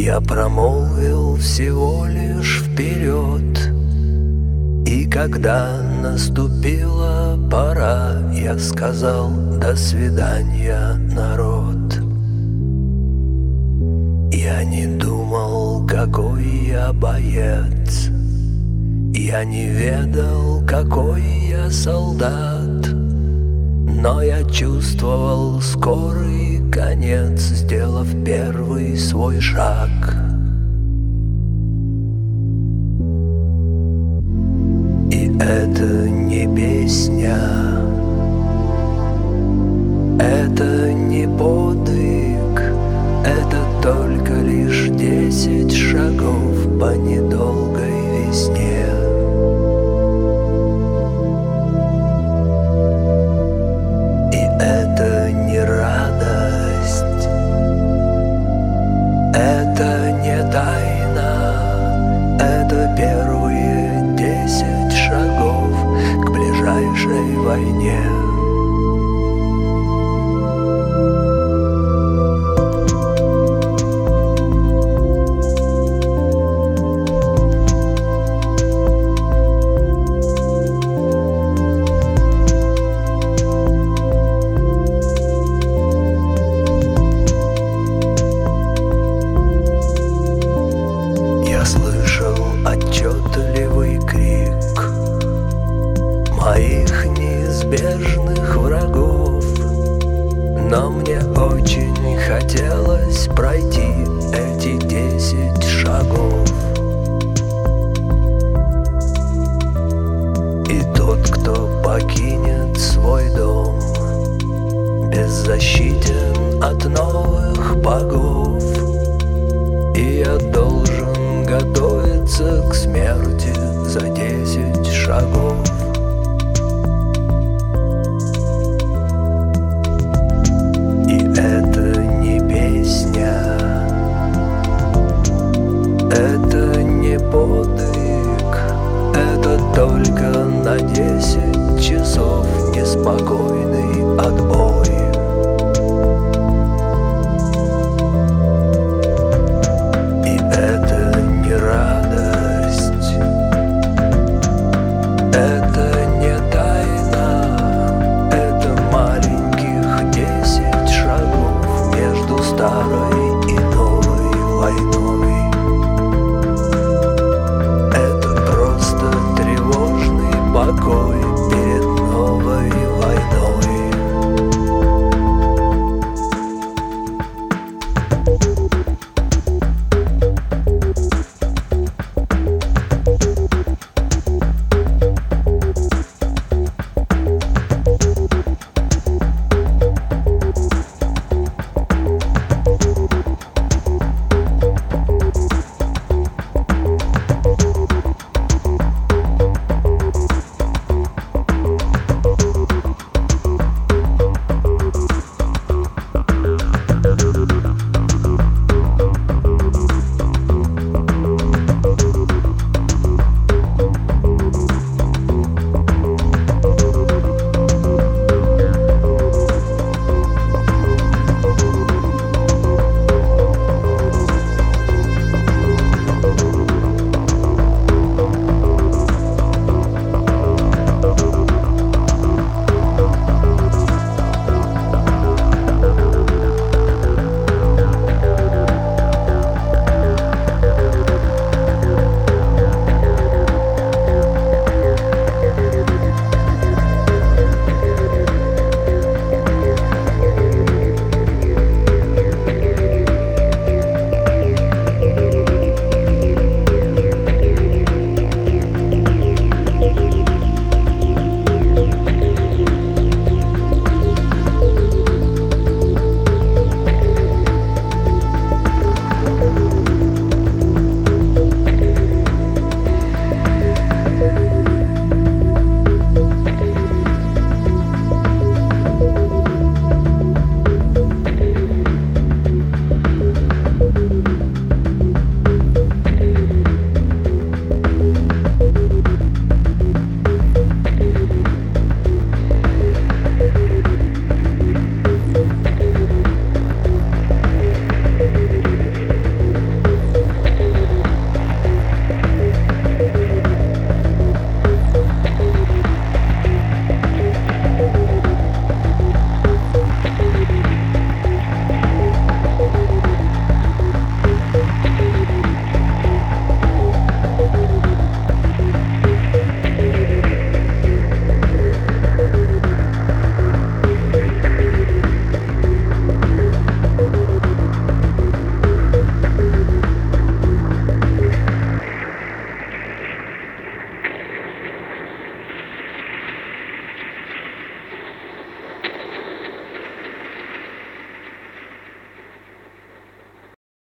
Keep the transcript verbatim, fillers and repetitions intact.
Я промолвил всего лишь вперед, и когда наступила пора, я сказал: до свидания, народ. Я не думал, какой я боец, я не ведал, какой я солдат, но я чувствовал скорый конец, сделав первый свой шаг. И это не песня, это не подвиг, это только лишь десять шагов по недолгой весне. И это не радость, это не тайна, это первые десять шагов к ближайшей войне. Отчетливый крик моих неизбежных врагов, но мне очень хотелось пройти эти десять шагов. И тот, кто покинет свой дом, беззащитен от новых богов, и я должен готовиться к смерти за десять шагов. И это не песня, это не подвиг, это только на десять часов неспокойный отбой. Это не тайна, это маленьких десять шагов между старой и новой войной. Это просто тревожный покой.